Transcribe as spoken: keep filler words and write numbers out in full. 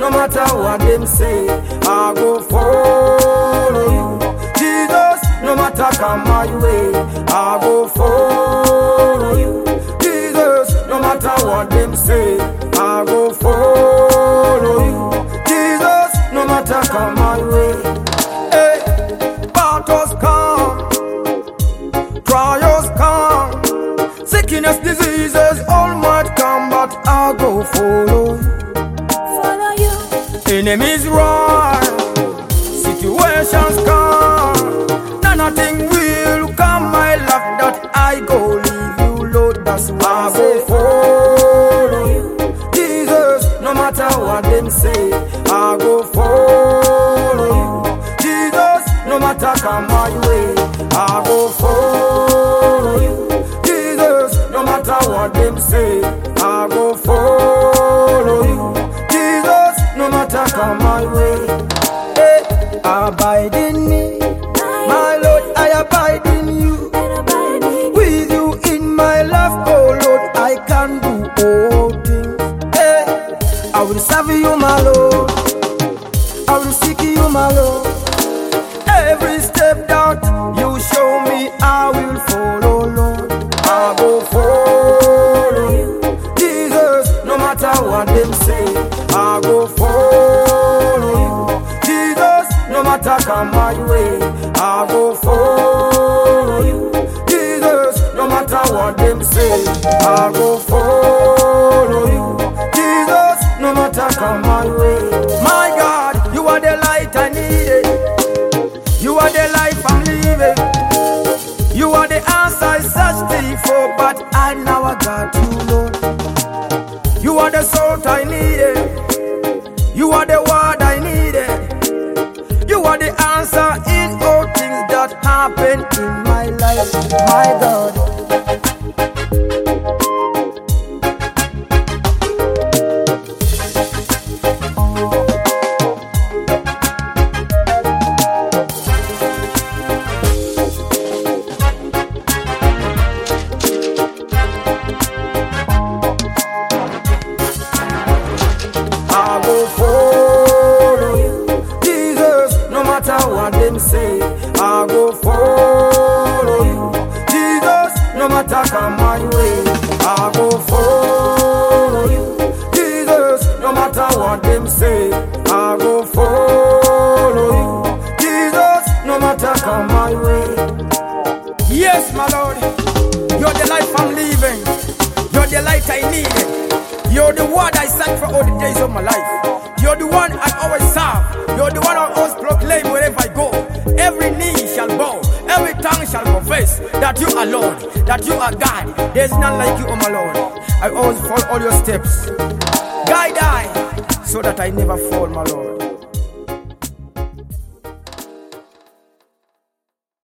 no matter what them say, I go follow you. Jesus, no matter come my way, I go follow you. Jesus, no matter what them say, I go follow you. Jesus, no matter come my way. Hey, battles come, trials come, sickness, diseases, all might come, but I go follow you. Follow you. Enemies rise, situations come, no nothing will come my life that I go leave you, Lord. That's why I go follow you. Jesus, no matter what them say, I go follow you. Jesus, no matter come my way, I go follow you. Jesus, no matter what them say, I go follow you. Jesus, no matter come my way. Hey, abide in me, my Lord, I abide in you. With you in my life, oh Lord, I can do all things. Hey, I will serve you, my Lord. I will seek you, my Lord. Every step that you show me, I will follow, Lord. I go follow you. Jesus, no matter what them say, I go follow you. Jesus, no matter come my way, I go follow you. Jesus, no matter what them say, I go follow you. Jesus, no matter come my way. My God, you are the light I needed. You are the life I'm living. You are the answer I searched for, but I now I got you, Lord. You are the salt I needed. You are the word I needed. You are the answer in all things that happen in my life, my God. I go follow you. Jesus, no matter what them say, I go follow you. Jesus, no matter come my way, I go follow you. Jesus, no matter what them say, I go follow you. Jesus, no matter come my way. Yes, my Lord, you're the life I'm living. You're the light I needed. You're the word I search for all the days of my life. You're the one I always serve. You're the one I always proclaim wherever I go. Every knee shall bow, every tongue shall confess that you are Lord, that you are God. There's none like you, oh my Lord. I always follow all your steps. Guide I, so that I never fall, my Lord.